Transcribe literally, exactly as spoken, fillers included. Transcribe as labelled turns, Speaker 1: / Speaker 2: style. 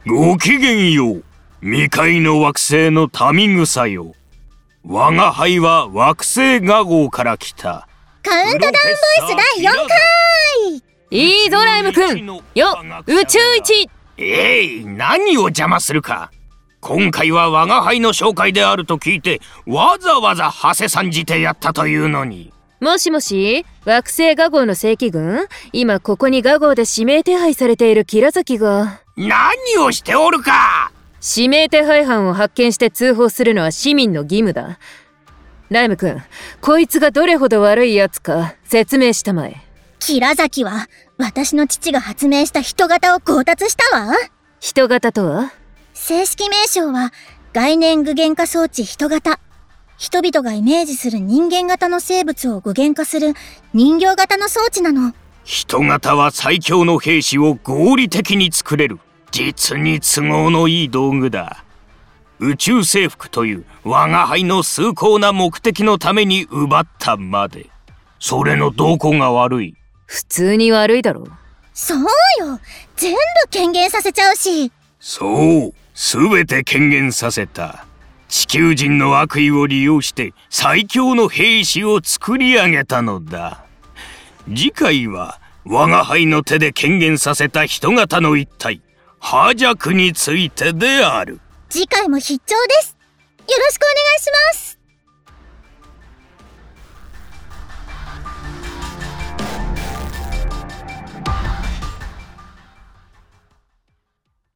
Speaker 1: ごきげんよう、未開の惑星の民草よ。我が輩は惑星ガゴーから来た。
Speaker 2: カウントダウンボイスだいよんかい。
Speaker 3: いいぞライム君。よ宇宙一。
Speaker 1: えい、何を邪魔するか。今回は我が輩の紹介であると聞いて、わざわざ馳せさんじてやったというのに。
Speaker 3: もしもし、惑星ガゴーの正規軍？今ここにガゴーで指名手配されているキラザキが。
Speaker 1: 何をしておるか。
Speaker 3: 指名手配犯を発見して通報するのは市民の義務だ。ライム君、こいつがどれほど悪いやつか説明したまえ。
Speaker 2: キラザキは私の父が発明した人型を強奪したわ。
Speaker 3: 人型とは？
Speaker 2: 正式名称は概念具現化装置人型。人々がイメージする人間型の生物を具現化する人形型の装置なの。
Speaker 1: 人型は最強の兵士を合理的に作れる実に都合のいい道具だ。宇宙征服という我が輩の崇高な目的のために奪ったまで。それのどこが悪い？
Speaker 3: 普通に悪いだろ。
Speaker 2: そうよ、全部権限させちゃうし。
Speaker 1: そう、すべて権限させた。地球人の悪意を利用して最強の兵士を作り上げたのだ。次回は我が輩の手で権限させた人型の一体ハジャクについてである。
Speaker 2: 次回も必聴です。よろしくお願いします。